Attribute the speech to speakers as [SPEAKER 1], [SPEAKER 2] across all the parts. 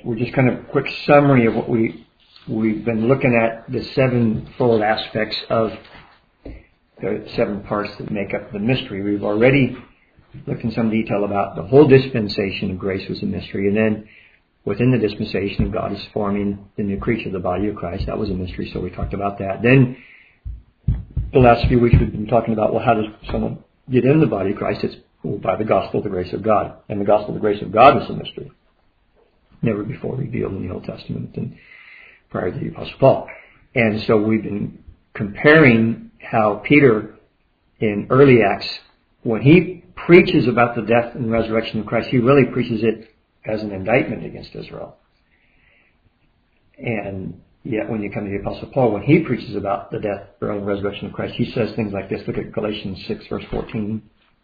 [SPEAKER 1] we're just kind of a quick summary of what we've been looking at, the sevenfold aspects of the 7 parts that make up the mystery. We've already looked in some detail about the whole dispensation of grace was a mystery, and then within the dispensation, God is forming the new creature, the body of Christ. That was a mystery, so we talked about that. Then the last few weeks we've been talking about, well, how does someone get in the body of Christ? It's by the gospel of the grace of God. And the gospel of the grace of God is a mystery, never before revealed in the Old Testament and prior to the Apostle Paul. And so we've been comparing how Peter in early Acts, when he preaches about the death and resurrection of Christ, he really preaches it as an indictment against Israel. And yet when you come to the Apostle Paul, when he preaches about the death, burial, and resurrection of Christ, he says things like this. Look at Galatians 6, verse 14.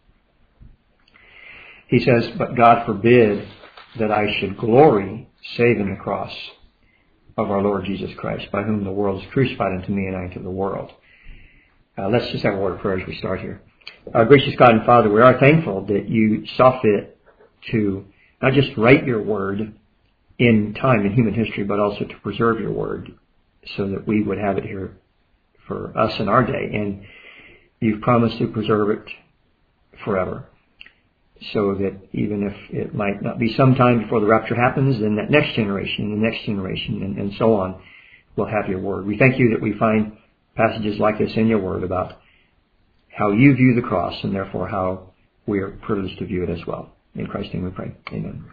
[SPEAKER 1] He says, "But God forbid that I should glory, save in the cross of our Lord Jesus Christ, by whom the world is crucified unto me, and I unto the world." Let's just have a word of prayer as we start here. Gracious God and Father, we are thankful that you saw fit to not just write your word in time in human history, but also to preserve your word so that we would have it here for us in our day. And you've promised to preserve it forever, so that even if it might not be sometime before the rapture happens, then that next generation, and the next generation, and so on, will have your word. We thank you that we find passages like this in your word about how you view the cross, and therefore how we are privileged to view it as well. In Christ's name we pray. Amen.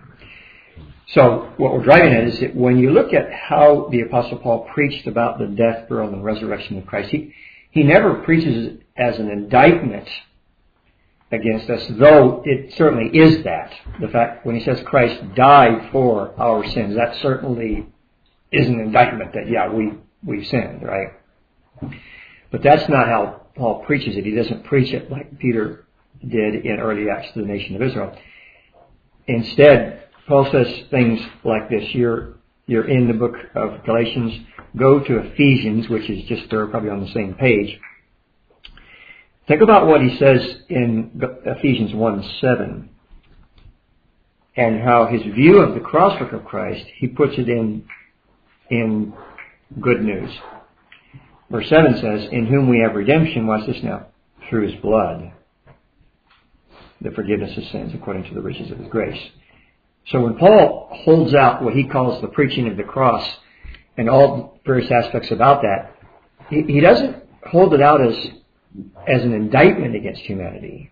[SPEAKER 1] So what we're driving at is that when you look at how the Apostle Paul preached about the death, burial, and resurrection of Christ, he never preaches as an indictment against us, though it certainly is that. The fact when he says Christ died for our sins, that certainly is an indictment that, yeah, we've sinned, right? But that's not how Paul preaches it. He doesn't preach it like Peter did in early Acts to the nation of Israel. Instead, Paul says things like this. You're in the book of Galatians. Go to Ephesians, which is just there, probably on the same page. Think about what he says in Ephesians 1:7, and how his view of the cross work of Christ, he puts it in good news. Verse 7 says, "In whom we have redemption," watch this now, "through his blood, the forgiveness of sins according to the riches of his grace." So when Paul holds out what he calls the preaching of the cross and all various aspects about that, he doesn't hold it out as an indictment against humanity.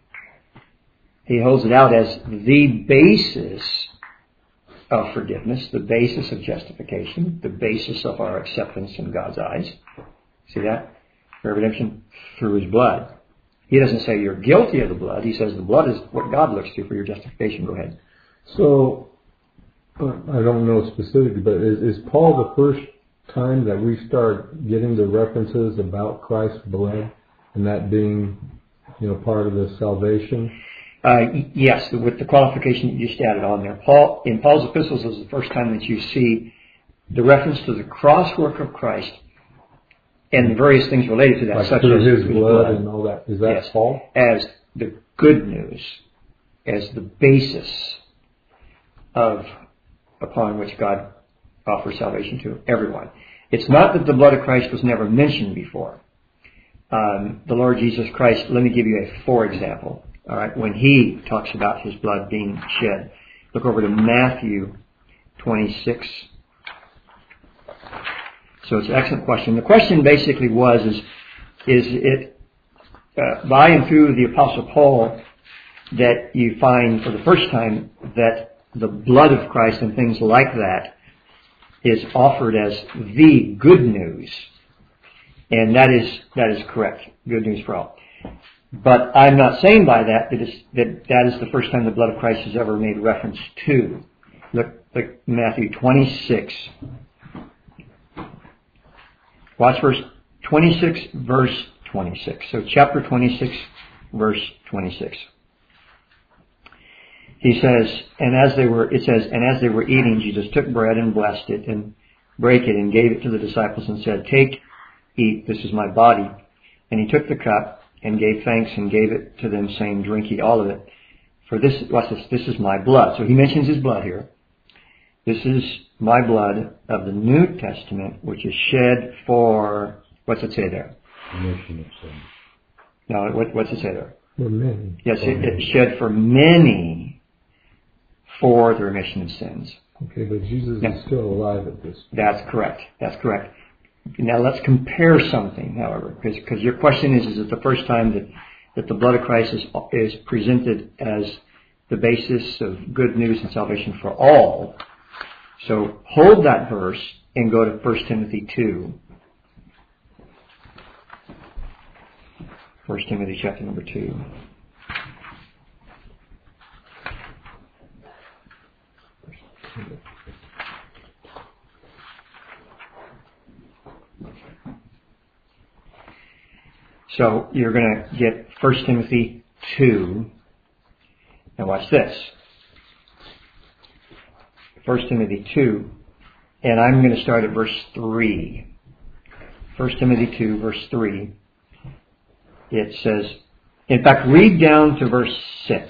[SPEAKER 1] He holds it out as the basis of forgiveness, the basis of justification, the basis of our acceptance in God's eyes. See that? For redemption through his blood. He doesn't say you're guilty of the blood. He says the blood is what God looks to for your justification. Go ahead.
[SPEAKER 2] So, I don't know specifically, but is Paul the first time that we start getting the references about Christ's blood and that being, part of the salvation?
[SPEAKER 1] Yes, with the qualification you just added on there. In Paul's epistles is the first time that you see the reference to the cross work of Christ and the various things related to that,
[SPEAKER 2] like
[SPEAKER 1] such
[SPEAKER 2] through
[SPEAKER 1] as
[SPEAKER 2] his blood and all that. Is that
[SPEAKER 1] yes,
[SPEAKER 2] Paul?
[SPEAKER 1] As the good news, as the basis upon which God offers salvation to everyone. It's not that the blood of Christ was never mentioned before. The Lord Jesus Christ, let me give you a for example. All right, when he talks about his blood being shed, look over to Matthew 26. So it's an excellent question. The question basically is it by and through the Apostle Paul that you find for the first time that the blood of Christ and things like that is offered as the good news. And that is correct. Good news for all. But I'm not saying by that that is the first time the blood of Christ is ever made reference to. Look Matthew 26. Watch verse 26, verse 26. So chapter 26, verse 26. He says, and as they were eating, Jesus took bread and blessed it and brake it and gave it to the disciples and said, "Take, eat, this is my body." And he took the cup and gave thanks and gave it to them, saying, "Drink ye all of it. For this, watch this, this is my blood." So he mentions his blood here. This is my blood of the New Testament, which is shed for, what's it say there?
[SPEAKER 3] Remission of sin.
[SPEAKER 1] No, what's it say there?
[SPEAKER 2] For many.
[SPEAKER 1] Yes, it's shed for many for the remission of sins.
[SPEAKER 2] Okay, but Jesus is still alive at this point.
[SPEAKER 1] That's correct. That's correct. Now let's compare something, however, because your question is it the first time that the blood of Christ is presented as the basis of good news and salvation for all? So hold that verse and go to 1 Timothy 2. 1 Timothy chapter number 2. So you're going to get 1 Timothy 2. Now watch this. 1 Timothy 2. And I'm going to start at verse 3. 1 Timothy 2, verse 3. It says, in fact, read down to verse 6.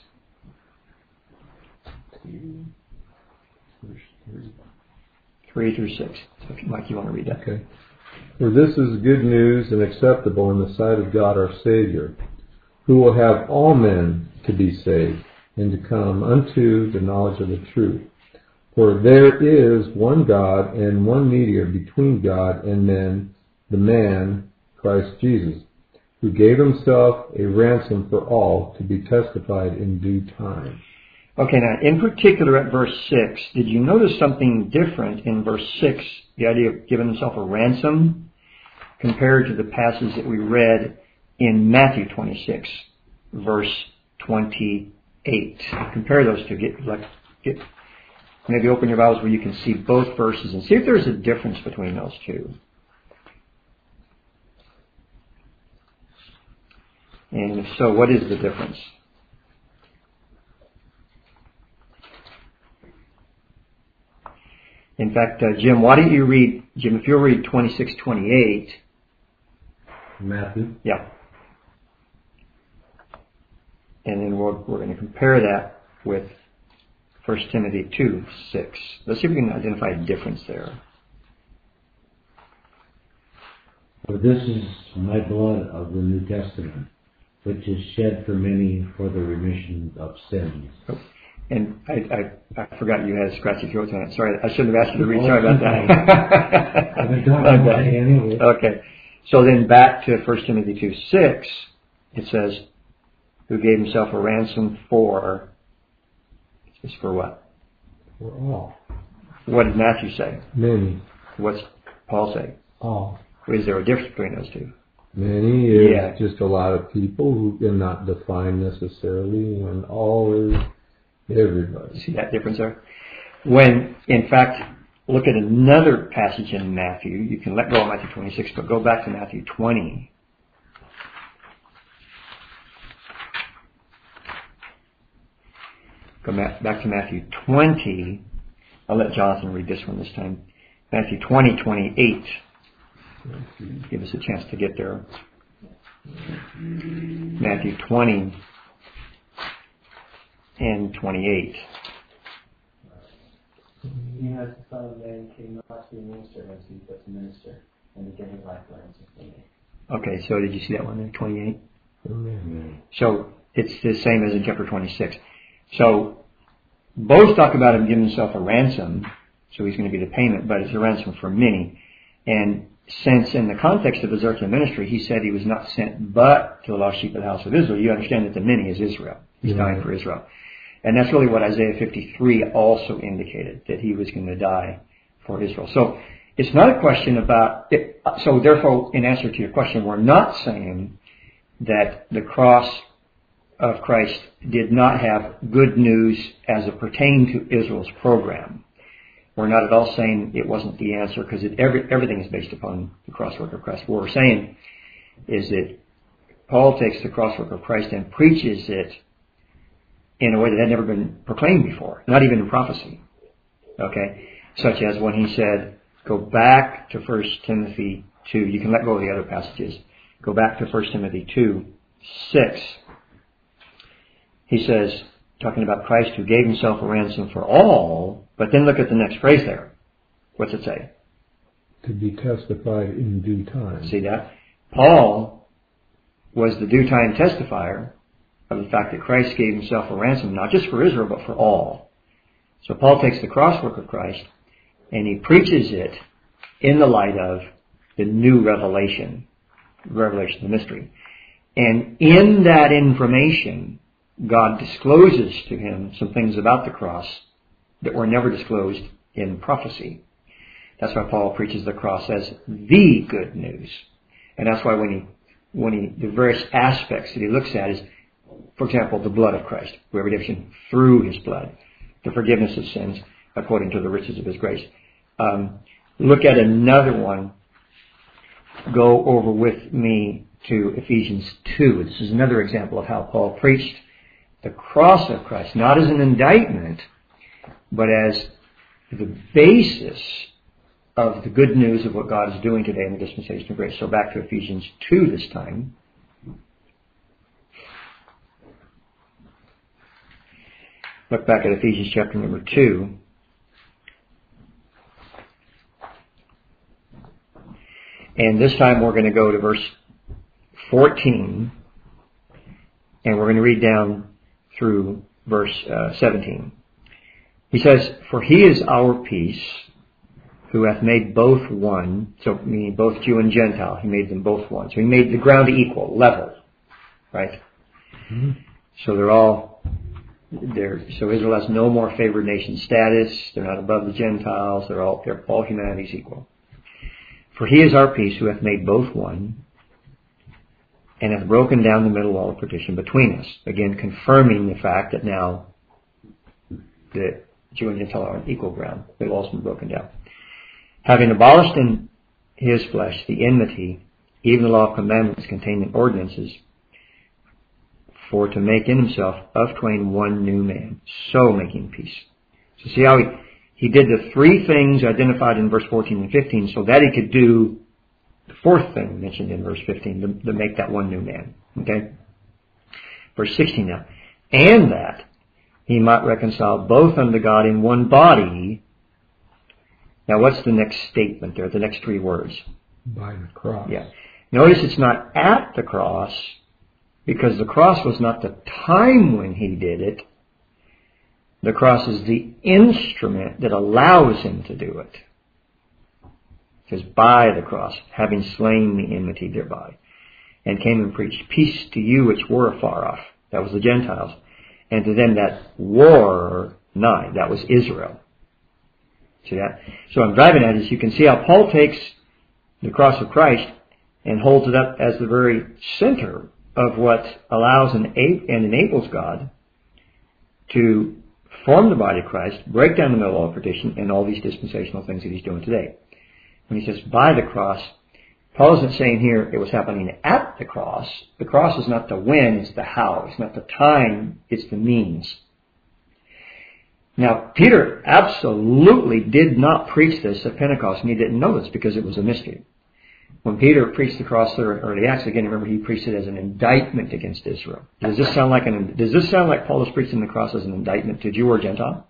[SPEAKER 2] Verse 3.
[SPEAKER 1] 3 through 6. So if Mike, you want to read that.
[SPEAKER 2] Okay. For this is good news and acceptable in the sight of God our Savior, who will have all men to be saved and to come unto the knowledge of the truth. For there is one God and one mediator between God and men, the man, Christ Jesus, who gave himself a ransom for all to be testified in due time.
[SPEAKER 1] Okay, now in particular at verse 6, did you notice something different in verse 6, the idea of giving himself a ransom, compared to the passage that we read in Matthew 26, verse 28? Compare those two. Maybe open your Bibles where you can see both verses and see if there's a difference between those two. And if so, what is the difference? In fact, Jim, why don't you read, if you'll read 26:28.
[SPEAKER 3] Matthew?
[SPEAKER 1] Yeah. And then we're going to compare that with 1 Timothy 2:6. Let's see if we can identify a difference there.
[SPEAKER 3] For this is my blood of the New Testament, which is shed for many for the remission of sins.
[SPEAKER 1] Oh, and I forgot you had a scratchy throat tonight. Sorry, I shouldn't have asked you to read. Sorry about that.
[SPEAKER 3] I've been talking about it anyway.
[SPEAKER 1] Okay. So then back to 1 Timothy 2:6, it says, who gave himself a ransom for, it's for what?
[SPEAKER 2] For all.
[SPEAKER 1] What did Matthew say?
[SPEAKER 2] Many.
[SPEAKER 1] What's Paul say?
[SPEAKER 2] All.
[SPEAKER 1] Is there a difference between those two?
[SPEAKER 2] Many is just a lot of people who are not defined necessarily, and all is everybody.
[SPEAKER 1] See that difference there? When, in fact, look at another passage in Matthew. You can let go of Matthew 26, but go back to Matthew 20. Go back to Matthew 20. I'll let Jonathan read this one this time. Matthew 20:28. Give us a chance to get there. Matthew 20 and 28.
[SPEAKER 4] He has the Son of Man came not to be ministered unto, but to minister, and to give his life for ransom for many.
[SPEAKER 1] Okay, so did you see that one there, 28?
[SPEAKER 2] Amen.
[SPEAKER 1] So it's the same as in chapter 26. So both talk about him giving himself a ransom, so he's going to be the payment, but it's a ransom for many. And since in the context of his earthly ministry, he said he was not sent but to the lost sheep of the house of Israel, you understand that the many is Israel. He's dying for Israel. And that's really what Isaiah 53 also indicated, that he was going to die for Israel. So it's not a question about it. So therefore, in answer to your question, we're not saying that the cross of Christ did not have good news as it pertained to Israel's program. We're not at all saying it wasn't the answer, because everything is based upon the cross work of Christ. What we're saying is that Paul takes the cross work of Christ and preaches it in a way that had never been proclaimed before, not even in prophecy. Okay? Such as when he said, go back to 1 Timothy 2. You can let go of the other passages. Go back to 1 Timothy 2:6. He says, talking about Christ who gave himself a ransom for all, but But then look at the next phrase there. What's it say?
[SPEAKER 2] To be testified in due time.
[SPEAKER 1] See that? Paul was the due time testifier of the fact that Christ gave himself a ransom, not just for Israel, but for all. So Paul takes the cross work of Christ and he preaches it in the light of the new revelation, the mystery. And in that information, God discloses to him some things about the cross that were never disclosed in prophecy. That's why Paul preaches the cross as the good news. And that's why the various aspects that he looks at is, for example, the blood of Christ. We have redemption through his blood. The forgiveness of sins according to the riches of his grace. Look at another one. Go over with me to Ephesians 2. This is another example of how Paul preached the cross of Christ, not as an indictment, but as the basis of the good news of what God is doing today in the dispensation of grace. So back to Ephesians 2 this time. Look back at Ephesians chapter number 2. And this time we're going to go to verse 14. And we're going to read down through verse 17. He says, "For he is our peace, who hath made both one," so meaning both Jew and Gentile. He made them both one. So he made the ground equal, level. Right? Mm-hmm. So they're all there. So Israel has no more favored nation status. They're not above the Gentiles. They're all humanity's equal. "For he is our peace, who hath made both one, and hath broken down the middle wall of partition between us." Again, confirming the fact that now the Jew and Gentile are on equal ground. The wall's been broken down. "Having abolished in his flesh the enmity, even the law of commandments contained in ordinances, for to make in himself of twain one new man, so making peace." So see how he did the three things identified in verse 14 and 15 so that he could do the fourth thing mentioned in verse 15, to make that one new man. Okay? Verse 16 now. "And that he might reconcile both unto God in one body." Now what's the next statement there, the next three words?
[SPEAKER 2] By the cross.
[SPEAKER 1] Yeah. Notice it's not at the cross, because the cross was not the time when he did it. The cross is the instrument that allows him to do it. It says, "By the cross, having slain the enmity thereby, and came and preached peace to you which were afar off." That was the Gentiles. "And to them that were nigh." That was Israel. See that? So I'm driving at is you can see how Paul takes the cross of Christ and holds it up as the very center of what allows and enables God to form the body of Christ, break down the middle wall of partition, and all these dispensational things that he's doing today. When he says by the cross, Paul isn't saying here it was happening at the cross. The cross is not the when, it's the how. It's not the time, it's the means. Now, Peter absolutely did not preach this at Pentecost, and he didn't know this because it was a mystery. When Peter preached the cross there in early Acts, again, remember he preached it as an indictment against Israel. Does this sound like Paul is preaching the cross as an indictment to Jew or Gentile?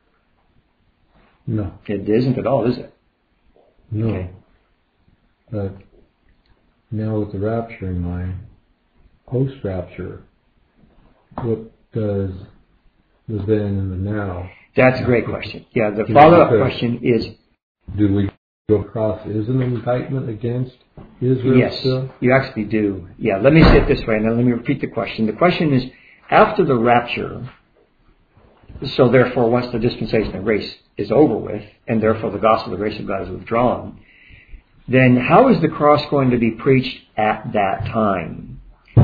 [SPEAKER 2] No.
[SPEAKER 1] It isn't at all, is it?
[SPEAKER 2] No.
[SPEAKER 1] Okay.
[SPEAKER 2] But now with the rapture in mind, post-rapture, what does the then and the now?
[SPEAKER 1] That's a great question. Yeah, the follow-up question is,
[SPEAKER 2] do we go across is an indictment against Israel?
[SPEAKER 1] Yes,
[SPEAKER 2] still?
[SPEAKER 1] You actually do. Yeah, let me say it this way, and then let me repeat the question. The question is, after the rapture, so therefore once the dispensation of grace is over with, and therefore the gospel of the grace of God is withdrawn, then how is the cross going to be preached at that time?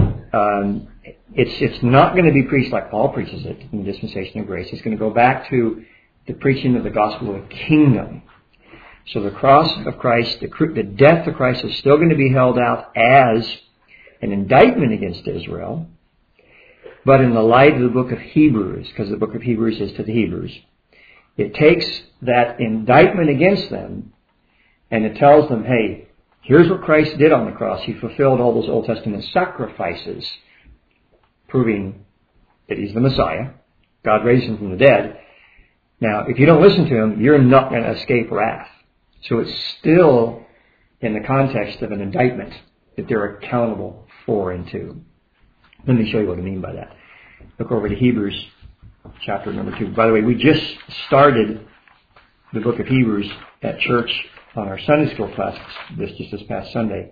[SPEAKER 1] It's not going to be preached like Paul preaches it in the dispensation of grace. It's going to go back to the preaching of the gospel of the kingdom. So the cross of Christ, the death of Christ is still going to be held out as an indictment against Israel, but in the light of the book of Hebrews, because the book of Hebrews is to the Hebrews, it takes that indictment against them and it tells them, hey, here's what Christ did on the cross. He fulfilled all those Old Testament sacrifices, proving that he's the Messiah. God raised him from the dead. Now, if you don't listen to him, you're not going to escape wrath. So it's still in the context of an indictment that they're accountable for and to. Let me show you what I mean by that. Look over to Hebrews chapter number 2. By the way, we just started the book of Hebrews at church on our Sunday school class this past Sunday.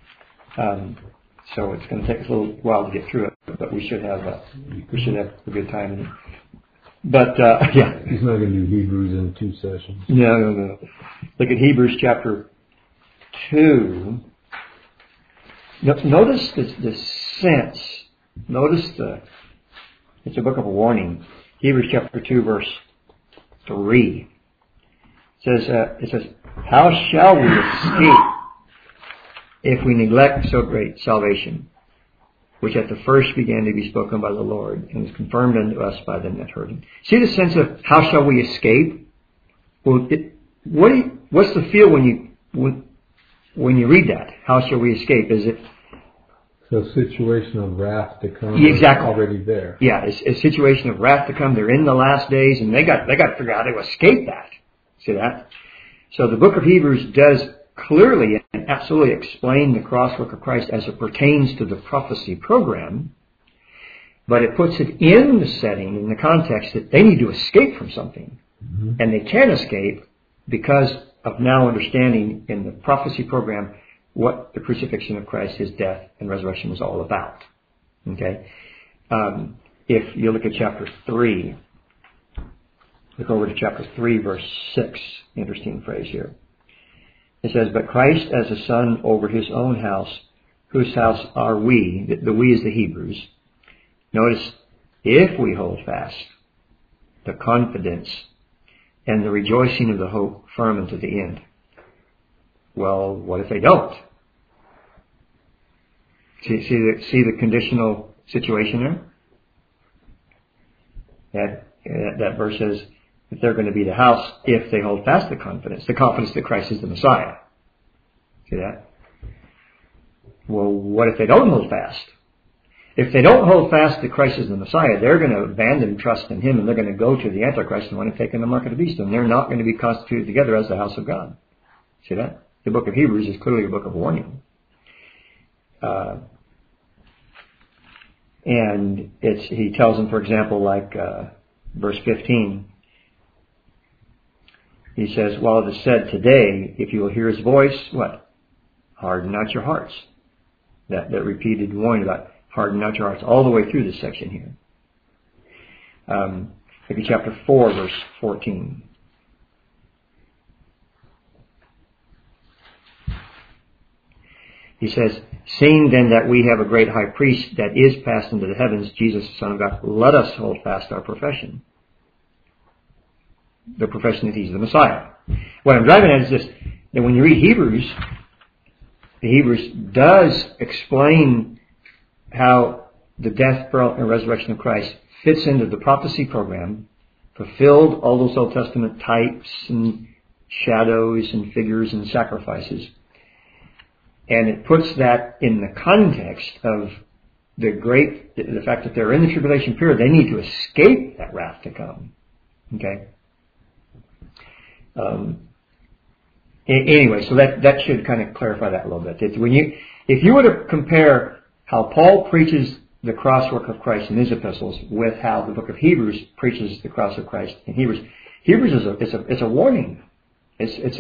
[SPEAKER 1] So it's going to take us a little while to get through it, but we should have a good time. But yeah,
[SPEAKER 2] he's not going to do Hebrews in 2 sessions.
[SPEAKER 1] No. Look at Hebrews chapter 2. Notice the sense. Notice it's a book of a warning. Hebrews chapter 2, verse 3. It says, how shall we escape if we neglect so great salvation, which at the first began to be spoken by the Lord, and was confirmed unto us by them that heard him. See the sense of how shall we escape? Well, what's the feel when you read that? How shall we escape? Is it
[SPEAKER 2] a situation of wrath to come?
[SPEAKER 1] Exactly.
[SPEAKER 2] Already there.
[SPEAKER 1] Yeah, it's a situation of wrath to come. They're in the last days, and they got to figure out how to escape that. See that? So the book of Hebrews does clearly and absolutely explain the cross work of Christ as it pertains to the prophecy program, but it puts it in the setting, in the context that they need to escape from something. Mm-hmm. And they can escape because of now understanding in the prophecy program what the crucifixion of Christ, his death and resurrection was all about. Okay? If you look at chapter 3, look over to chapter 3, verse 6. Interesting phrase here. It says, but Christ as a son over his own house, whose house are we? The we is the Hebrews. Notice, if we hold fast the confidence and the rejoicing of the hope firm unto the end. Well, what if they don't? See the conditional situation there? That verse says that they're going to be the house if they hold fast the confidence that Christ is the Messiah. See that? Well, what if they don't hold fast? If they don't hold fast that Christ is the Messiah, they're going to abandon trust in him, and they're going to go to the Antichrist and want to take in the mark of the beast, and they're not going to be constituted together as the house of God. See that? The book of Hebrews is clearly a book of warning. And he tells them, for example, like verse 15, he says, while it is said today, if you will hear his voice, what? Harden not your hearts. That repeated warning about harden not your hearts all the way through this section here. Maybe chapter 4, verse 14. He says, seeing then that we have a great high priest that is passed into the heavens, Jesus the Son of God, let us hold fast our profession. The profession that he's the Messiah. What I'm driving at is this, that when you read Hebrews, the Hebrews does explain how the death, burial, and resurrection of Christ fits into the prophecy program, fulfilled all those Old Testament types and shadows and figures and sacrifices. And it puts that in the context of the fact that they're in the tribulation period. They need to escape that wrath to come. Okay? Anyway, so that should kind of clarify that a little bit. If you were to compare how Paul preaches the cross work of Christ in his epistles with how the book of Hebrews preaches the cross of Christ in Hebrews is a warning. It's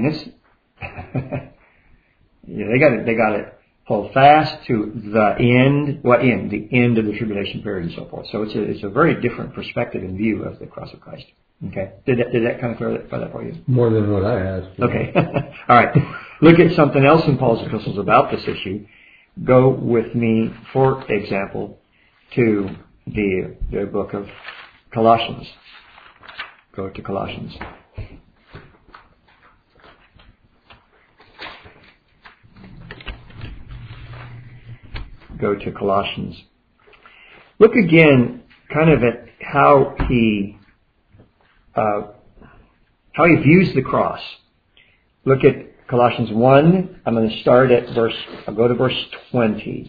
[SPEAKER 1] they got to hold fast to the end. What end? The end of the tribulation period and so forth. So it's a very different perspective and view of the cross of Christ. Okay, did that kind of clarify that for you?
[SPEAKER 2] More than what I asked.
[SPEAKER 1] Okay, all right. Look at something else in Paul's epistles about this issue. Go with me, for example, to the book of Colossians. Go to Colossians. Go to Colossians. Look again kind of at how he views the cross. Look at Colossians 1. I'm going to start at I'll go to verse 20.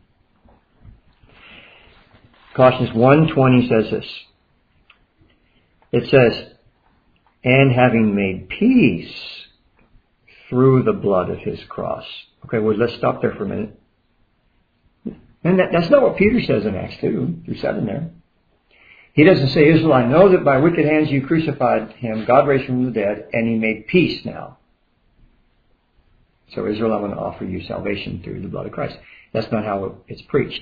[SPEAKER 1] Colossians 1:20 says this. It says, and having made peace through the blood of his cross. Okay, well, let's stop there for a minute. And that's not what Peter says in Acts 2 through 7 there. He doesn't say, Israel, I know that by wicked hands you crucified him, God raised him from the dead, and he made peace now. So Israel, I'm going to offer you salvation through the blood of Christ. That's not how it's preached.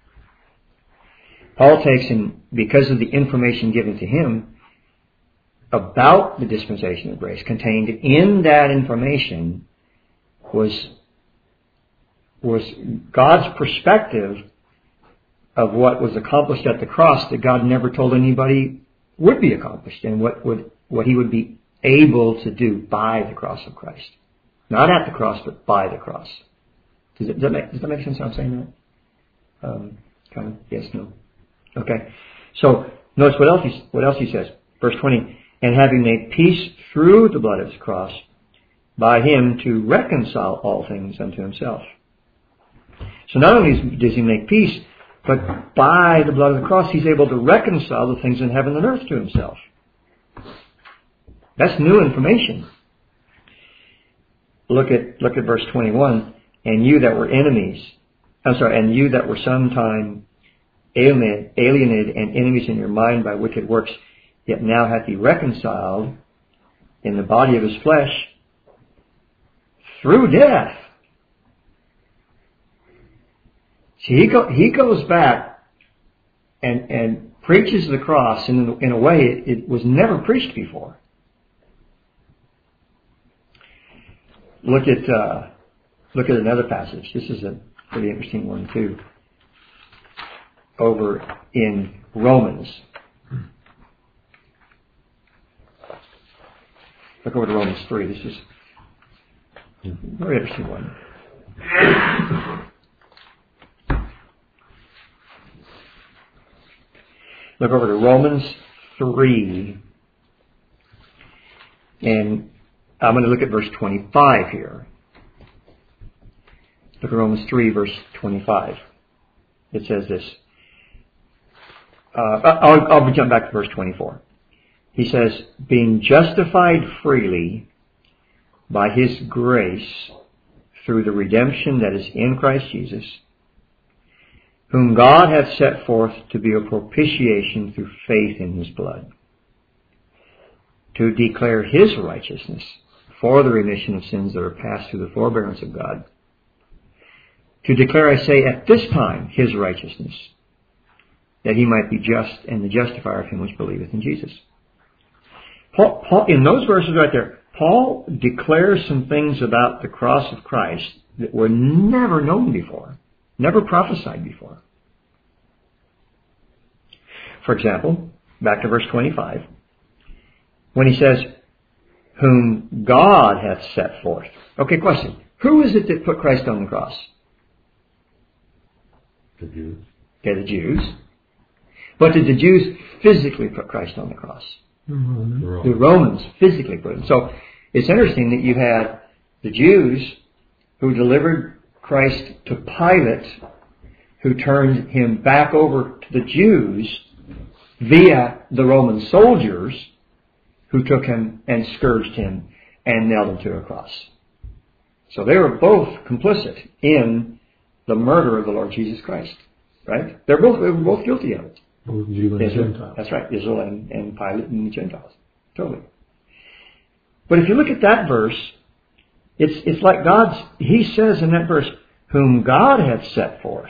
[SPEAKER 1] Paul takes him, because of the information given to him about the dispensation of grace, contained in that information was God's perspective of what was accomplished at the cross that God never told anybody would be accomplished, and what he would be able to do by the cross of Christ. Not at the cross, but by the cross. Does that make sense how I'm saying that? Kind of, yes, no. Okay. So, notice what else he says. Verse 20, and having made peace through the blood of his cross, by him to reconcile all things unto himself. So not only does he make peace, but by the blood of the cross, he's able to reconcile the things in heaven and earth to himself. That's new information. Look at verse 21. And you that were and you that were sometime alienated and enemies in your mind by wicked works, yet now hath he reconciled in the body of his flesh through death. See, he goes back and preaches the cross in a way it was never preached before. Look at another passage. This is a pretty interesting one too. Over in Romans. Look over to Romans 3. This is a very interesting one. Look over to Romans 3. And I'm going to look at verse 25 here. Look at Romans 3, verse 25. It says this. I'll jump back to verse 24. He says, being justified freely by his grace through the redemption that is in Christ Jesus, whom God hath set forth to be a propitiation through faith in his blood, to declare his righteousness for the remission of sins that are passed through the forbearance of God, to declare, I say, at this time his righteousness, that he might be just and the justifier of him which believeth in Jesus. Paul, in those verses right there, Paul declares some things about the cross of Christ that were never known before, never prophesied before. For example, back to verse 25, when he says, whom God hath set forth. Okay, question. Who is it that put Christ on the cross?
[SPEAKER 3] The Jews.
[SPEAKER 1] Okay, the Jews. But did the Jews physically put Christ on the cross? The Romans physically put him. So it's interesting that you had the Jews who delivered Christ to Pilate, who turned him back over to the Jews via the Roman soldiers who took him and scourged him and nailed him to a cross. So they were both complicit in the murder of the Lord Jesus Christ. Right? They were both guilty of it.
[SPEAKER 2] Both Jew and Gentile.
[SPEAKER 1] That's right, Israel and Pilate and the Gentiles. Totally. But if you look at that verse, it's like he says in that verse, whom God hath set forth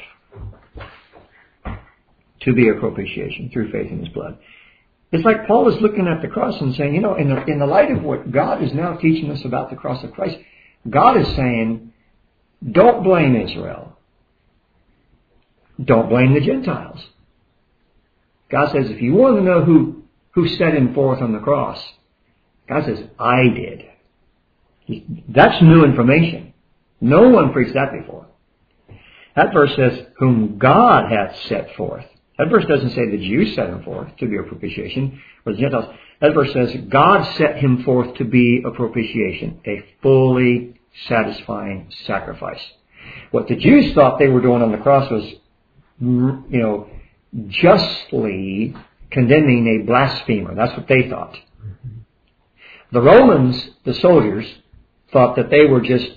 [SPEAKER 1] to be a propitiation through faith in his blood. It's like Paul is looking at the cross and saying, in the light of what God is now teaching us about the cross of Christ, God is saying, don't blame Israel. Don't blame the Gentiles. God says, if you want to know who set him forth on the cross, God says, I did. That's new information. No one preached that before. That verse says, whom God hath set forth. That verse doesn't say the Jews set him forth to be a propitiation, or the Gentiles. That verse says, God set him forth to be a propitiation, a fully satisfying sacrifice. What the Jews thought they were doing on the cross was, justly condemning a blasphemer. That's what they thought. The Romans, the soldiers, thought that they were just,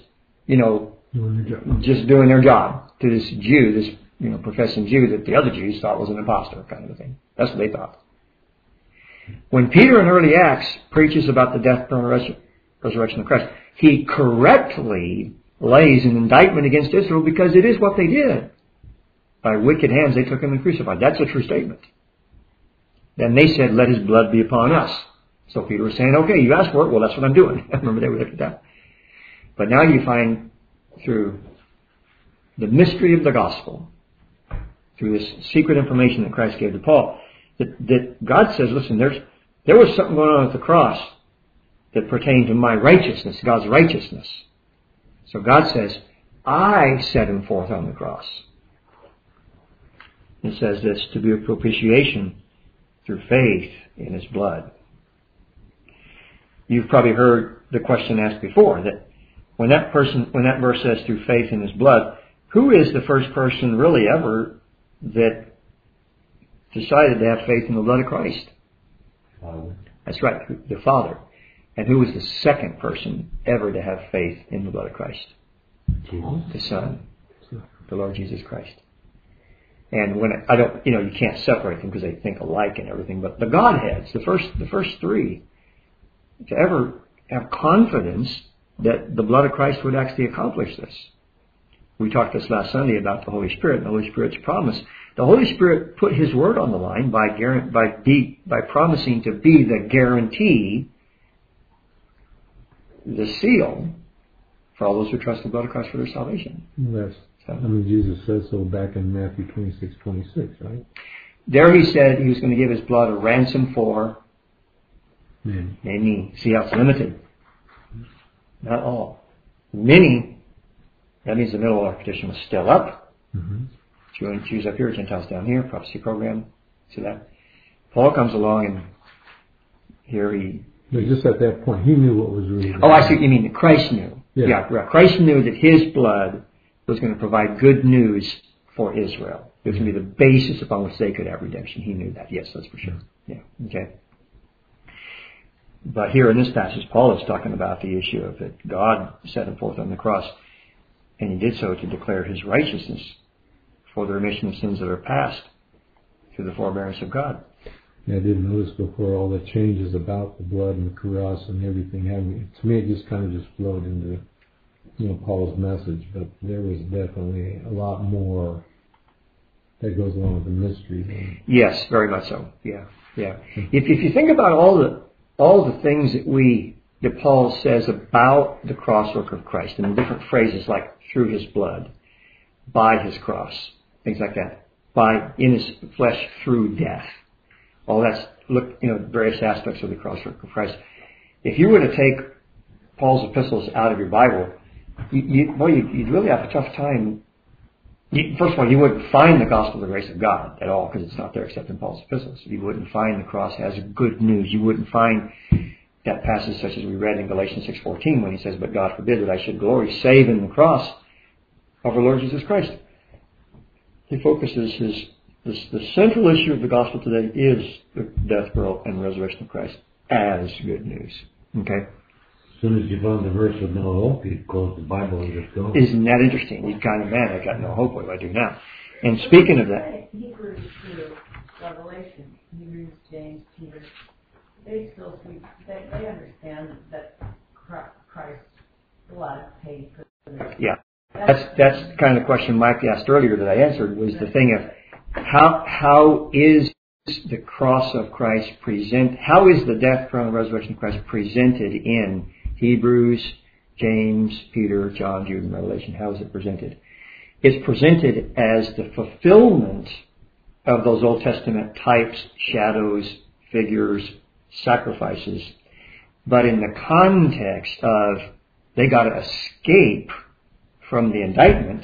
[SPEAKER 1] just doing their job to this Jew, this professing Jew that the other Jews thought was an impostor, kind of a thing. That's what they thought. When Peter in early Acts preaches about the death, burial, and resurrection of Christ, he correctly lays an indictment against Israel because it is what they did. By wicked hands they took him and crucified. That's a true statement. Then they said, let his blood be upon us. So Peter was saying, okay, you asked for it, well that's what I'm doing. Remember they were like that. But now you find through the mystery of the gospel, through this secret information that Christ gave to Paul, that God says, listen, there was something going on at the cross that pertained to my righteousness, God's righteousness. So God says, I set him forth on the cross. It says this, to be a propitiation through faith in his blood. You've probably heard the question asked before, that when that verse says through faith in his blood, who is the first person really ever that decided to have faith in the blood of Christ?
[SPEAKER 3] Father.
[SPEAKER 1] That's right, the Father. And who was the second person ever to have faith in the blood of Christ?
[SPEAKER 3] Jesus.
[SPEAKER 1] The Son, the Lord Jesus Christ. And when you can't separate them because they think alike and everything, but the Godheads, the first three, to ever have confidence that the blood of Christ would actually accomplish this. We talked this last Sunday about the Holy Spirit and the Holy Spirit's promise. The Holy Spirit put His word on the line by promising to be the guarantee, the seal for all those who trust the blood of Christ for their salvation.
[SPEAKER 2] Yes. Jesus says so back in Matthew 26:26, right? There He said He was going to give His blood a ransom for many. See how it's limited? Not all. Many. That means the middle of our petition was still up. Mm-hmm. Jews up here, Gentiles down here, prophecy program. See that? Paul comes along and here But just at that point, he knew what was really going
[SPEAKER 1] on. Oh, I see what you mean. Christ knew. Yeah, Christ knew that His blood was going to provide good news for Israel. It was going to be the basis upon which they could have redemption. He knew that. Yes, that's for sure. Yeah. Okay. But here in this passage, Paul is talking about the issue of that God set him forth on the cross, and He did so to declare His righteousness for the remission of sins that are past through the forbearance of God.
[SPEAKER 2] Yeah, I didn't notice before all the changes about the blood and the cross and everything. To me, it just kind of just flowed into Paul's message, but there was definitely a lot more that goes along with the mystery.
[SPEAKER 1] Yes, very much so. Yeah. If you think about all the things that Paul says about the cross work of Christ, and the different phrases like through His blood, by His cross, things like that, in His flesh through death, all that's various aspects of the cross work of Christ. If you were to take Paul's epistles out of your Bible, you'd really have a tough time. First of all, you wouldn't find the gospel of the grace of God at all because it's not there except in Paul's epistles. You wouldn't find the cross as good news. You wouldn't find that passage such as we read in Galatians 6:14 when he says, "But God forbid that I should glory save in the cross of our Lord Jesus Christ." He focuses the central issue of the gospel today is the death, burial, and resurrection of Christ as good news. Okay.
[SPEAKER 3] As soon as you found the verse with no hope, you'd close the Bible and just go.
[SPEAKER 1] Isn't that interesting? You'd kind of, man, I got no hope. What do I do now? And speaking of that,
[SPEAKER 5] Hebrews to Revelation, Hebrews, James, Peter, they still see, they understand that Christ's blood paid for their.
[SPEAKER 1] Yeah, that's kind of the question Mike asked earlier that I answered was the thing of how is the cross of Christ how is the death, burial, and resurrection of Christ presented in Hebrews, James, Peter, John, Jude, and Revelation? How is it presented? It's presented as the fulfillment of those Old Testament types, shadows, figures, sacrifices, but in the context of they got to escape from the indictment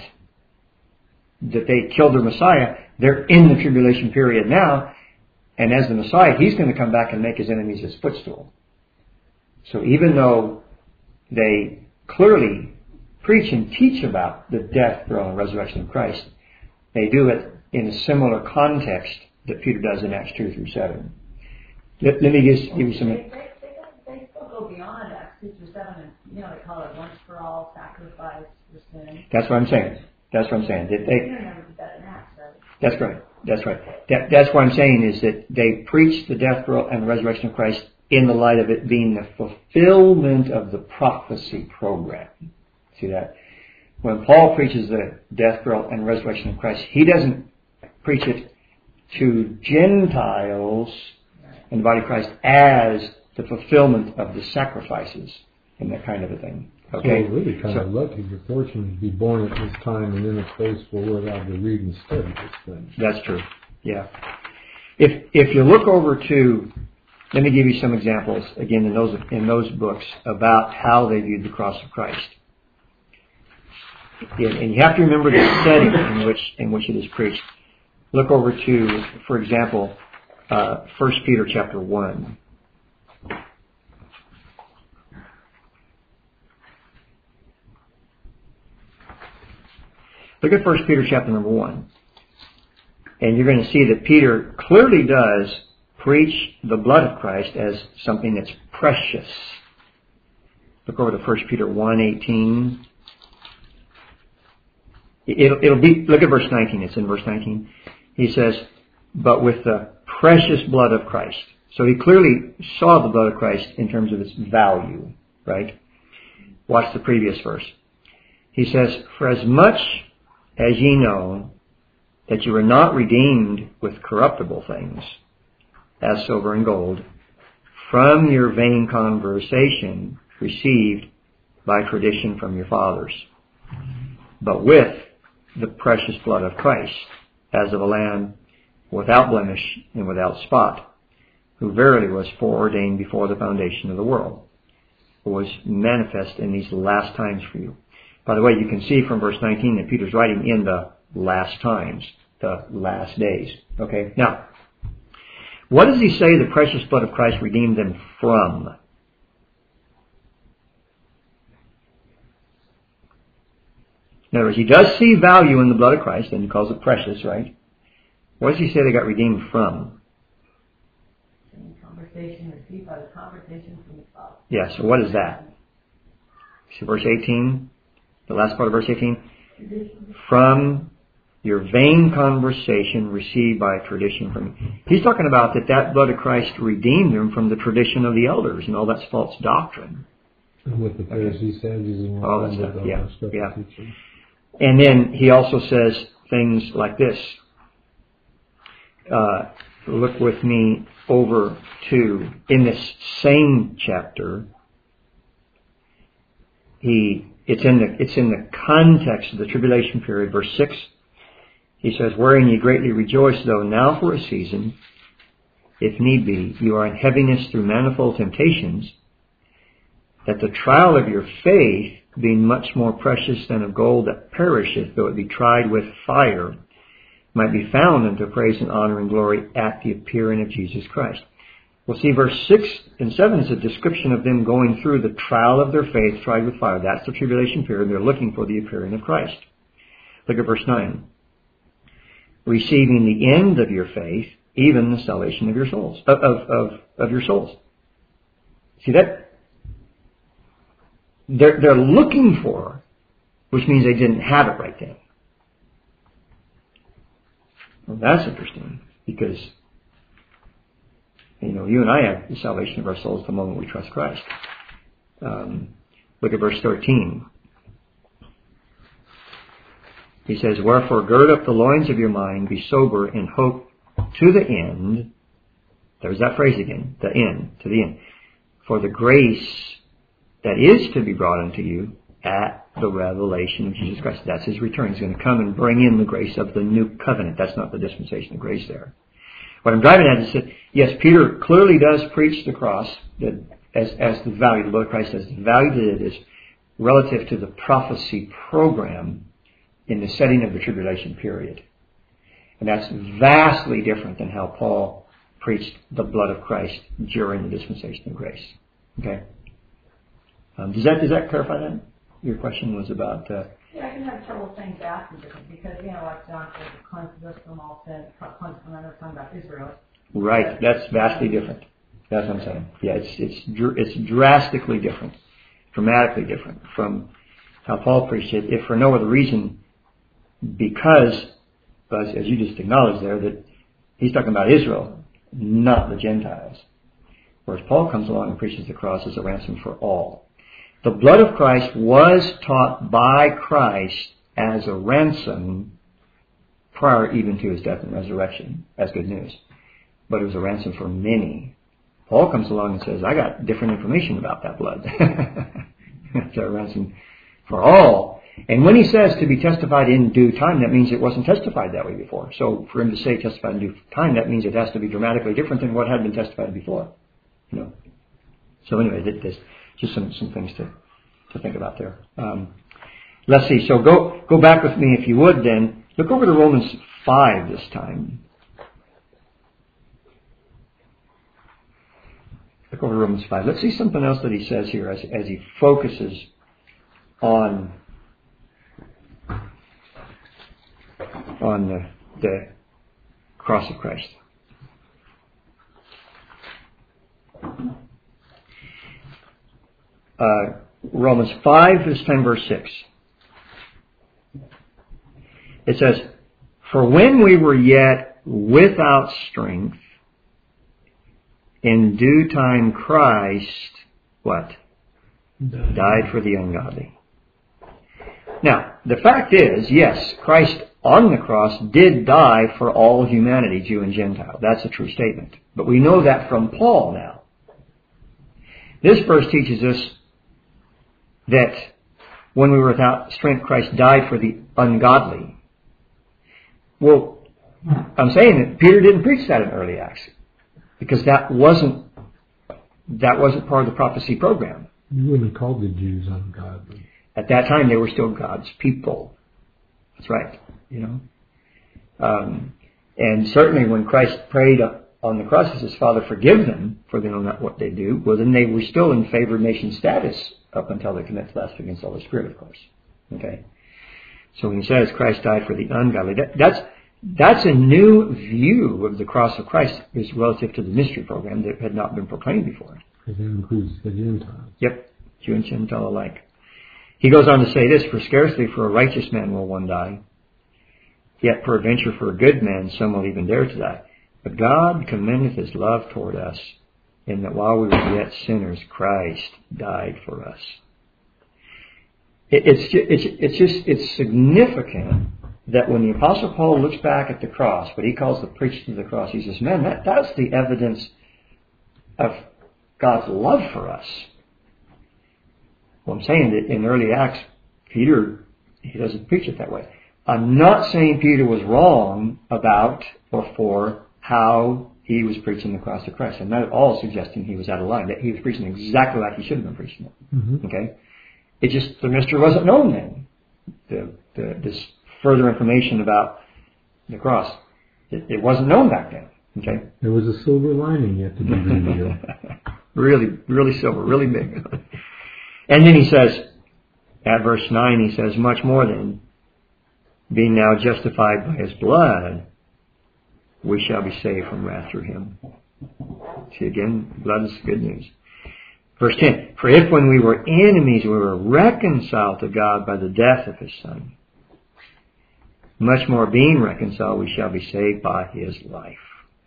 [SPEAKER 1] that they killed their Messiah. They're in the tribulation period now, and as the Messiah, He's going to come back and make His enemies His footstool. So even though they clearly preach and teach about the death, burial, and resurrection of Christ, they do it in a similar context that Peter does in Acts 2 through 7. Let me just give you some...
[SPEAKER 5] They still go beyond Acts 2 through 7 and, they call it once for all sacrifice for sin.
[SPEAKER 1] That's what I'm saying. That
[SPEAKER 5] Peter never did that in Acts, right?
[SPEAKER 1] That's right. That's what I'm saying is that they preach the death, burial, and resurrection of Christ in the light of it being the fulfillment of the prophecy program. See that? When Paul preaches the death, burial, and resurrection of Christ, he doesn't preach it to Gentiles in the body of Christ as the fulfillment of the sacrifices and that kind of a thing. Okay?
[SPEAKER 2] So really kind of lucky, you're fortunate to be born at this time and in a place where we're allowed to read and study this thing.
[SPEAKER 1] That's true. Yeah. If you look over to, let me give you some examples again in those books about how they viewed the cross of Christ. And you have to remember the setting in which it is preached. Look over to, for example, 1 Peter chapter 1. Look at 1 Peter chapter number 1. And you're going to see that Peter clearly does preach the blood of Christ as something that's precious. Look over to 1 Peter 1:18. It'll be, look at verse 19. It's in verse 19. He says, but with the precious blood of Christ. So he clearly saw the blood of Christ in terms of its value, right? Watch the previous verse. He says, for as much as ye know that you were not redeemed with corruptible things, as silver and gold, from your vain conversation received by tradition from your fathers, but with the precious blood of Christ, as of a lamb without blemish and without spot, who verily was foreordained before the foundation of the world, who was manifest in these last times for you. By the way, you can see from verse 19 that Peter's writing in the last times, the last days. Okay, now, what does he say the precious blood of Christ redeemed them from? In other words, he does see value in the blood of Christ, and he calls it precious, right? What does he say they got redeemed from?
[SPEAKER 5] Conversation received by the conversation from the Father.
[SPEAKER 1] Yeah, so what is that? See verse 18? The last part of verse 18? From your vain conversation received by tradition from you. He's talking about that blood of Christ redeemed them from the tradition of the elders and all that's false doctrine.
[SPEAKER 2] And with the Pharisees, Sadducees, and
[SPEAKER 1] all that stuff, yeah.
[SPEAKER 2] Teaching.
[SPEAKER 1] And then he also says things like this. Look with me over to, in this same chapter, it's in the context of the tribulation period, verse 6. He says, wherein ye greatly rejoice, though now for a season, if need be, you are in heaviness through manifold temptations, that the trial of your faith, being much more precious than of gold that perisheth, though it be tried with fire, might be found unto praise and honor and glory at the appearing of Jesus Christ. We'll see verse 6 and 7 is a description of them going through the trial of their faith tried with fire. That's the tribulation period. They're looking for the appearing of Christ. Look at verse 9. Receiving the end of your faith, even the salvation of your souls. Of your souls. See that? They're looking for, which means they didn't have it right then. Well, that's interesting because, you and I have the salvation of our souls the moment we trust Christ. Look at verse 13. He says, wherefore gird up the loins of your mind, be sober, and hope to the end. There's that phrase again, the end, to the end. For the grace that is to be brought unto you at the revelation of Jesus Christ. That's his return. He's going to come and bring in the grace of the new covenant. That's not the dispensation of grace there. What I'm driving at is that, yes, Peter clearly does preach the cross as the value, the blood of Christ as the value that it is relative to the prophecy program in the setting of the tribulation period. And that's vastly different than how Paul preached the blood of Christ during the dispensation of grace. Okay? Does that clarify that? Your question was about...
[SPEAKER 5] Yeah, I can have trouble saying vastly different because, like John said, the cleanses us from all sin, cleanses, and then we're talking about Israel.
[SPEAKER 1] Right, that's vastly different. That's what I'm saying. Yeah, it's drastically different, dramatically different from how Paul preached it, if for no other reason, because, as you just acknowledged there, that he's talking about Israel, not the Gentiles. Whereas Paul comes along and preaches the cross as a ransom for all. The blood of Christ was taught by Christ as a ransom prior even to his death and resurrection, as good news. But it was a ransom for many. Paul comes along and says, I got different information about that blood. It's a ransom for all. And when he says to be testified in due time, that means it wasn't testified that way before. So for him to say testified in due time, that means it has to be dramatically different than what had been testified before. So anyway, there's just some things to think about there. Let's see. So go back with me if you would then. Look over to Romans 5 this time. Look over to Romans 5. Let's see something else that he says here as he focuses on the cross of Christ. Romans 5, this time verse 6. It says, for when we were yet without strength, in due time Christ, what? Died for the ungodly. Now, the fact is, yes, Christ on the cross did die for all humanity, Jew and Gentile. That's a true statement. But we know that from Paul now. This verse teaches us that when we were without strength, Christ died for the ungodly. Well, I'm saying that Peter didn't preach that in early Acts because that wasn't part of the prophecy program.
[SPEAKER 2] You wouldn't have called the Jews ungodly.
[SPEAKER 1] At that time, they were still God's people. That's right. And certainly when Christ prayed on the cross, he says, Father, forgive them, for they know not what they do. Well, then they were still in favored nation status up until they commit blasphemy against the Holy Spirit, of course. Okay. So when he says Christ died for the ungodly, that's a new view of the cross of Christ is relative to the mystery program that had not been proclaimed before.
[SPEAKER 2] Because it includes the Gentiles.
[SPEAKER 1] Yep, Jew and Gentile alike. He goes on to say this, for scarcely for a righteous man will one die, yet peradventure for a good man some will even dare to die. But God commendeth his love toward us, in that while we were yet sinners, Christ died for us. It's significant that when the Apostle Paul looks back at the cross, what he calls the preaching of the cross, he says, man, that's the evidence of God's love for us. Well, I'm saying that in early Acts, Peter, he doesn't preach it that way. I'm not saying Peter was wrong about or for how he was preaching the cross of Christ. I'm not at all suggesting he was out of line. That he was preaching exactly like he should have been preaching it. Mm-hmm. Okay? It just, the mystery wasn't known then. This further information about the cross, it wasn't known back then. Okay?
[SPEAKER 2] There was a silver lining yet to be revealed.
[SPEAKER 1] Really, really silver, really big. And then he says, at verse 9, he says, much more than being now justified by his blood, we shall be saved from wrath through him. See, again, blood is good news. Verse 10, for if when we were enemies we were reconciled to God by the death of his Son, much more being reconciled we shall be saved by his life.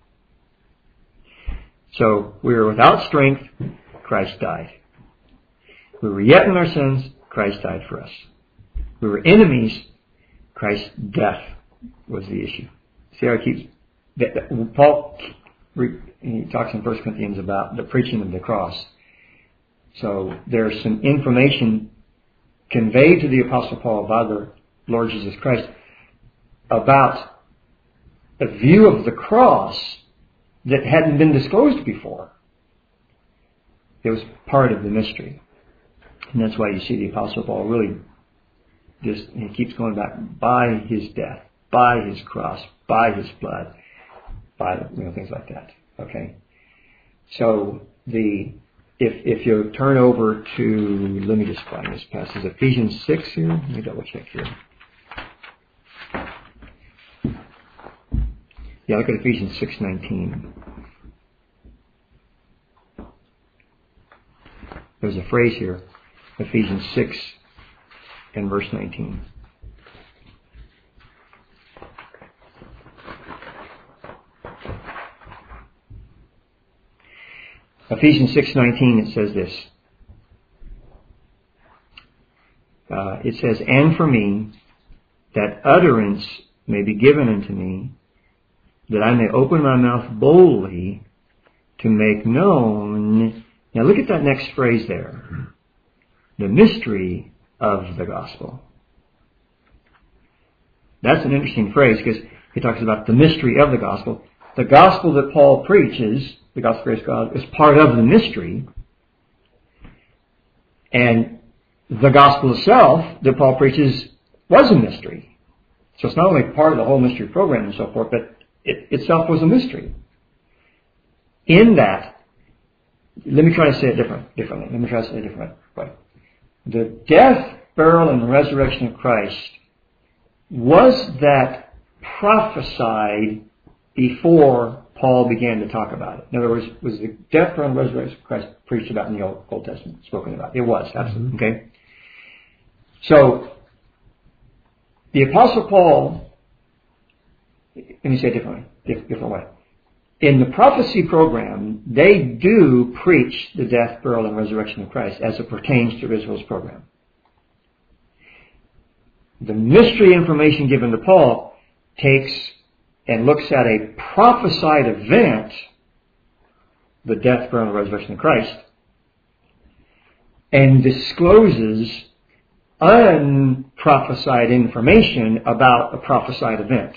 [SPEAKER 1] So, we were without strength, Christ died. We were yet in our sins, Christ died for us. We were enemies, Christ's death was the issue. See how it keeps... Paul, he talks in 1 Corinthians about the preaching of the cross. So there's some information conveyed to the Apostle Paul by the Lord Jesus Christ about a view of the cross that hadn't been disclosed before. It was part of the mystery. And that's why you see the Apostle Paul really just, he keeps going back by his death, by his cross, by his blood, by things like that. Okay? So the if you turn over to, let me just find this passage, Ephesians 6 here. Let me double check here. Yeah, look at Ephesians 6:19. There's a phrase here, Ephesians 6 and verse 19. Ephesians 6:19, it says this. It says, "And for me, that utterance may be given unto me, that I may open my mouth boldly to make known." Now look at that next phrase there. The mystery of the gospel. That's an interesting phrase because he talks about the mystery of the gospel. The gospel that Paul preaches, the gospel of grace of God, is part of the mystery. And the gospel itself that Paul preaches was a mystery. So it's not only part of the whole mystery program and so forth, but it itself was a mystery. In that, let me try to say it differently. Let me try to say it a different way. The death, burial, and resurrection of Christ, was that prophesied before Paul began to talk about it? In other words, was the death, burial, and resurrection of Christ preached about in the Old Testament, spoken about? It was, absolutely. Okay? So, the Apostle Paul, let me say it different way. In the prophecy program, they do preach the death, burial, and resurrection of Christ as it pertains to Israel's program. The mystery information given to Paul takes and looks at a prophesied event, the death, burial, and resurrection of Christ, and discloses unprophesied information about a prophesied event.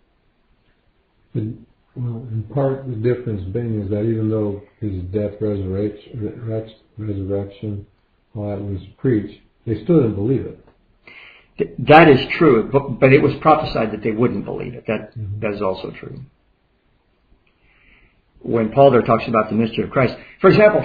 [SPEAKER 2] Well, in part, the difference being is that even though his death, resurrection, all that was preached, they still didn't believe it.
[SPEAKER 1] That is true, but it was prophesied that they wouldn't believe it. That is also true. When Paul there talks about the mystery of Christ, for example,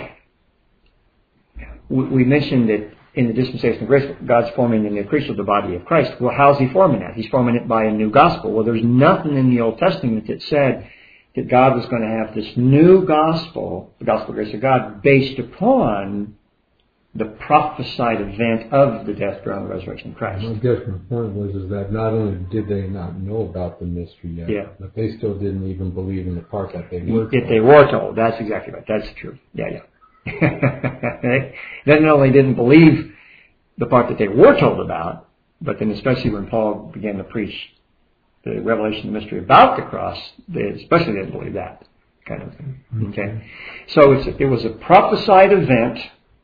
[SPEAKER 1] we mentioned that in the dispensation of grace, God's forming in the creature the body of Christ. Well, how's He forming that? He's forming it by a new gospel. Well, there's nothing in the Old Testament that said that God was going to have this new gospel, the gospel of grace of God, based upon the prophesied event of the death, burial, and resurrection of Christ.
[SPEAKER 2] I guess my point was that not only did they not know about the mystery yet, but they still didn't even believe in the part that they were told.
[SPEAKER 1] If they were told, that's exactly right. That's true. Yeah. They not only didn't believe the part that they were told about, but then especially when Paul began to preach the revelation of the mystery about the cross, they especially didn't believe that kind of thing. Okay, so it was a prophesied event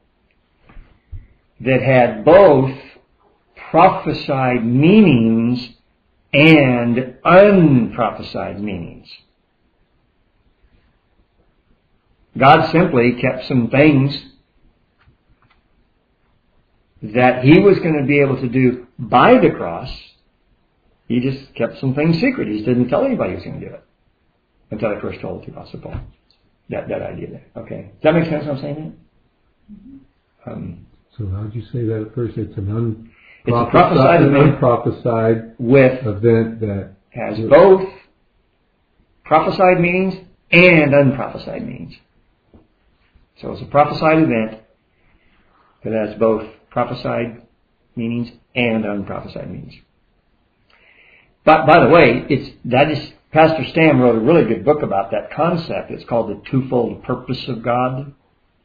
[SPEAKER 1] that had both prophesied meanings and unprophesied meanings. God simply kept some things that He was going to be able to do by the cross. He just kept some things secret. He just didn't tell anybody He was going to do it until He first told the Apostle Paul. That idea there. Okay. Does that make sense what I'm saying?
[SPEAKER 2] So how did you say that at first? It's an
[SPEAKER 1] unprophesied
[SPEAKER 2] event that
[SPEAKER 1] has both prophesied meanings and unprophesied meanings. So it's a prophesied event that has both prophesied meanings and unprophesied meanings. But by the way, Pastor Stam wrote a really good book about that concept. It's called The Twofold Purpose of God.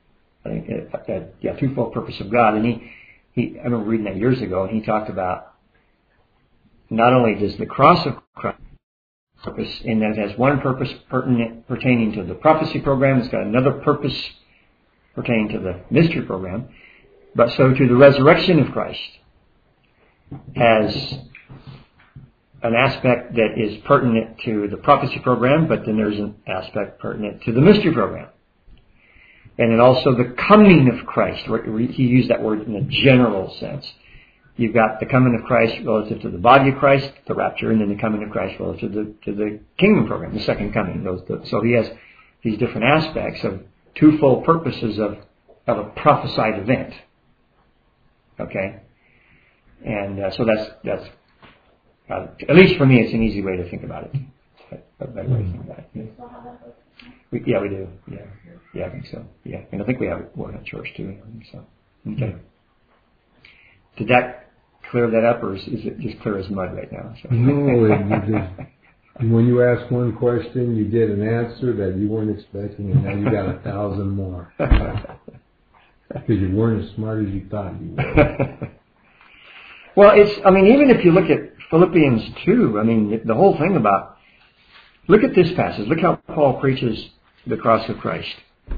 [SPEAKER 1] Twofold Purpose of God. And I remember reading that years ago, and he talked about not only does the cross of Christ purpose, in that it has one purpose pertaining to the prophecy program, it's got another purpose pertaining to the mystery program, but so to the resurrection of Christ has an aspect that is pertinent to the prophecy program, but then there's an aspect pertinent to the mystery program. And then also the coming of Christ. He used that word in a general sense. You've got the coming of Christ relative to the body of Christ, the rapture, and then the coming of Christ relative to the kingdom program, the second coming. So he has these different aspects of twofold purposes of of a prophesied event. Okay? And so that's at least for me, it's an easy way to think about it. A better way to think about it. Yeah. We do. Yeah, I think so. Yeah, and I think we have one at church too. I think so. Okay. Did that clear that up, or is it just clear as mud right now? So.
[SPEAKER 2] No, when you ask one question, you get an answer that you weren't expecting, and now you got 1,000 more. Because you weren't as smart as you thought you were.
[SPEAKER 1] Well, even if you look at Philippians 2, the whole thing about, look at this passage. Look how Paul preaches the cross of Christ.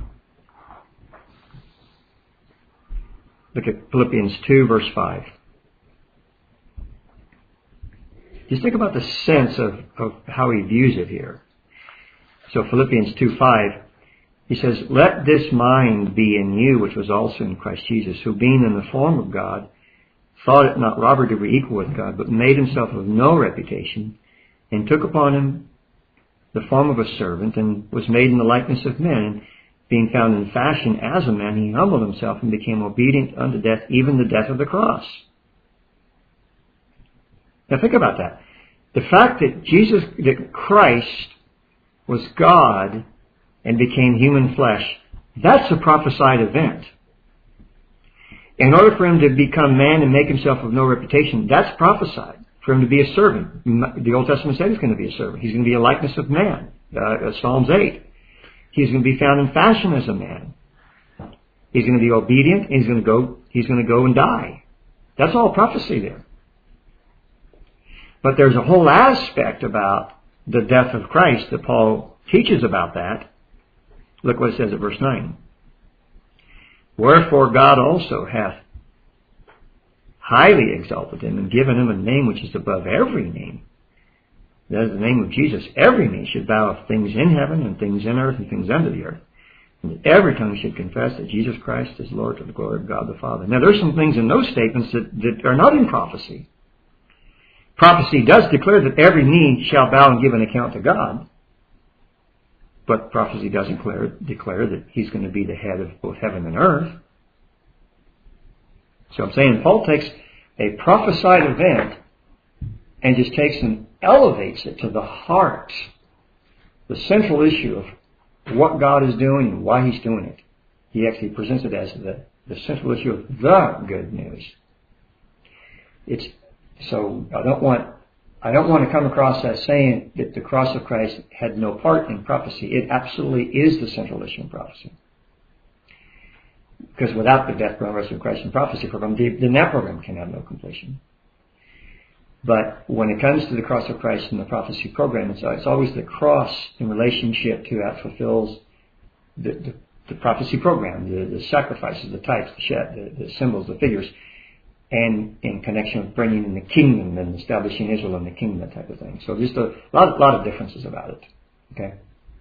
[SPEAKER 1] Look at Philippians 2, verse 5. Just think about the sense of how he views it here. So Philippians 2:5, he says, "Let this mind be in you, which was also in Christ Jesus, who being in the form of God, thought it not robbery to be equal with God, but made himself of no reputation, and took upon him the form of a servant, and was made in the likeness of men. And being found in fashion as a man, he humbled himself and became obedient unto death, even the death of the cross." Now think about that. The fact that Christ was God and became human flesh, that's a prophesied event. In order for him to become man and make himself of no reputation, that's prophesied. For him to be a servant. The Old Testament said he's going to be a servant. He's going to be a likeness of man. Psalms 8. He's going to be found in fashion as a man. He's going to be obedient. And he's going to go and die. That's all prophecy there. But there's a whole aspect about the death of Christ that Paul teaches about that. Look what it says at verse 9. "Wherefore God also hath highly exalted him and given him a name which is above every name. That is the name of Jesus. Every knee should bow of things in heaven and things in earth and things under the earth. And that every tongue should confess that Jesus Christ is Lord to the glory of God the Father." Now there's some things in those statements that are not in prophecy. Prophecy does declare that every knee shall bow and give an account to God. But prophecy doesn't declare that he's going to be the head of both heaven and earth. So I'm saying Paul takes a prophesied event and just takes and elevates it to the heart, the central issue of what God is doing and why he's doing it. He actually presents it as the central issue of the good news. So I don't want to come across as saying that the cross of Christ had no part in prophecy. It absolutely is the central issue in prophecy. Because without the death, burial, resurrection of Christ and prophecy program, then that program can have no completion. But when it comes to the cross of Christ and the prophecy program, it's always the cross in relationship to that fulfills the prophecy program, the sacrifices, the types, the symbols, the figures, and in connection with bringing in the kingdom and establishing Israel in the kingdom, that type of thing. So just a lot of differences about it. Okay,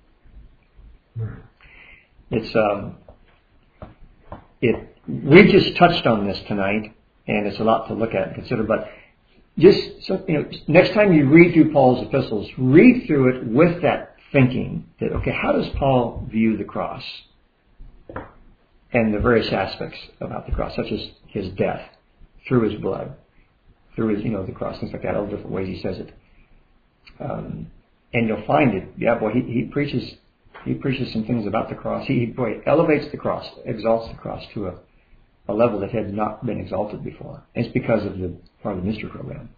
[SPEAKER 1] we just touched on this tonight, and it's a lot to look at and consider. But next time you read through Paul's epistles, read through it with that thinking that, okay, how does Paul view the cross and the various aspects about the cross, such as his death, through his blood, through his, the cross, things like that, all the different ways he says it. And you'll find it, he preaches some things about the cross. He elevates the cross, exalts the cross to a level that had not been exalted before. And it's because of the part of the mystery program.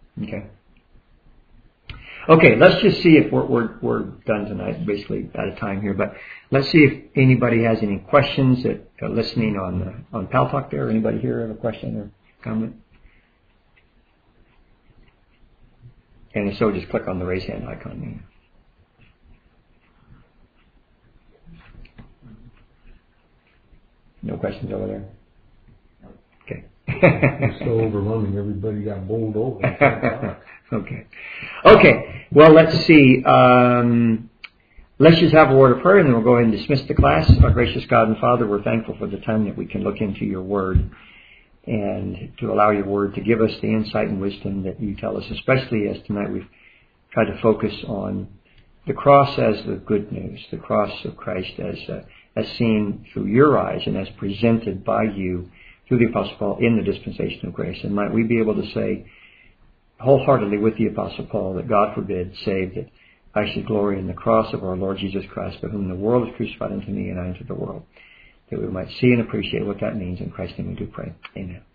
[SPEAKER 1] Okay, let's just see if we're done tonight, basically out of time here. But let's see if anybody has any questions that are listening on Pal Talk there. Anybody here have a question or comment? And if so, just click on the raise hand icon. No questions over there? Okay.
[SPEAKER 2] It's so overwhelming. Everybody got bowled over.
[SPEAKER 1] Okay. Well, let's see. Let's just have a word of prayer, and then we'll go ahead and dismiss the class. Our gracious God and Father, we're thankful for the time that we can look into your word and to allow your word to give us the insight and wisdom that you tell us, especially as tonight we've tried to focus on the cross as the good news, the cross of Christ as as seen through your eyes and as presented by you through the Apostle Paul in the dispensation of grace. And might we be able to say wholeheartedly with the Apostle Paul that God forbid, save that I should glory in the cross of our Lord Jesus Christ, by whom the world is crucified unto me and I unto the world. That we might see and appreciate what that means. In Christ's name we do pray. Amen.